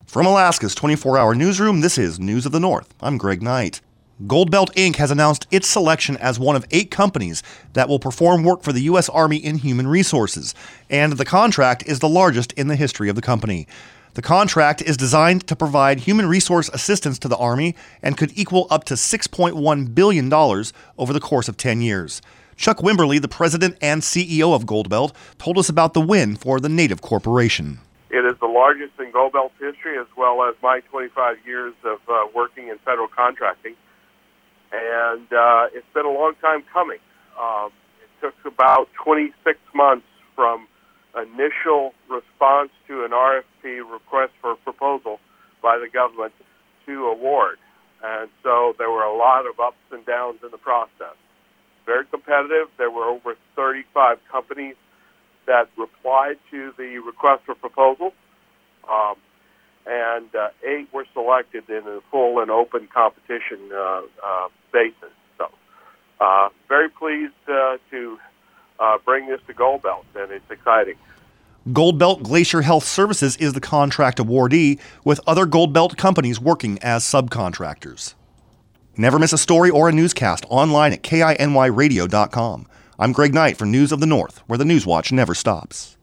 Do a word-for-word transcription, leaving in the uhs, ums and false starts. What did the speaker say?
From Alaska's twenty-four hour newsroom, this is News of the North. I'm Greg Knight. Goldbelt Incorporated has announced its selection as one of eight companies that will perform work for the U S Army in Human Resources, and the contract is the largest in the history of the company. The contract is designed to provide human resource assistance to the Army and could equal up to six point one billion dollars over the course of ten years. Chuck Wimberly, the president and C E O of Goldbelt, told us about the win for the Native Corporation. It is the largest in Goldbelt's history, as well as my twenty-five years of uh, working in federal contracting. And uh, it's been a long time coming. Um, it took about twenty-six months from initial response to an R F P, request for proposal, by the government to award. And so there were a lot of ups and downs in the process. Very competitive. There were over thirty-five companies that replied to the request for proposal, um, and uh, eight were selected in a full and open competition uh, uh, basis. So, uh, very pleased uh, to uh, bring this to Goldbelt, and it's exciting. Goldbelt Glacier Health Services is the contract awardee, with other Goldbelt companies working as subcontractors. Never miss a story or a newscast online at K I N Y radio dot com. I'm Greg Knight for News of the North, where the News Watch never stops.